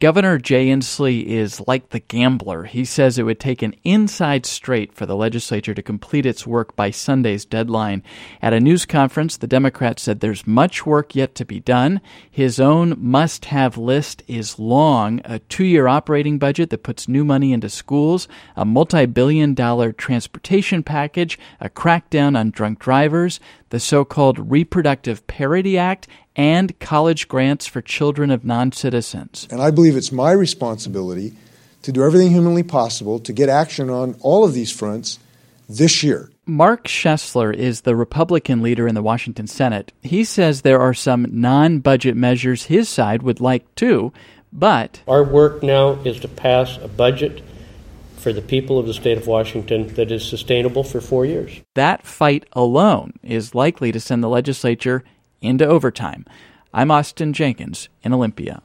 Governor Jay Inslee is like the gambler. He says it would take an inside straight for the legislature to complete its work by Sunday's deadline. At a news conference, the Democrat said there's much work yet to be done. His own must-have list is long: a 2-year operating budget that puts new money into schools, a multi-billion-dollar transportation package, a crackdown on drunk drivers, the so-called Reproductive Parity Act, and college grants for children of non-citizens. And I believe it's my responsibility to do everything humanly possible to get action on all of these fronts this year. Mark Schessler is the Republican leader in the Washington Senate. He says there are some non-budget measures his side would like too, but our work now is to pass a budget for the people of the state of Washington that is sustainable for 4 years. That fight alone is likely to send the legislature into overtime. I'm Austin Jenkins in Olympia.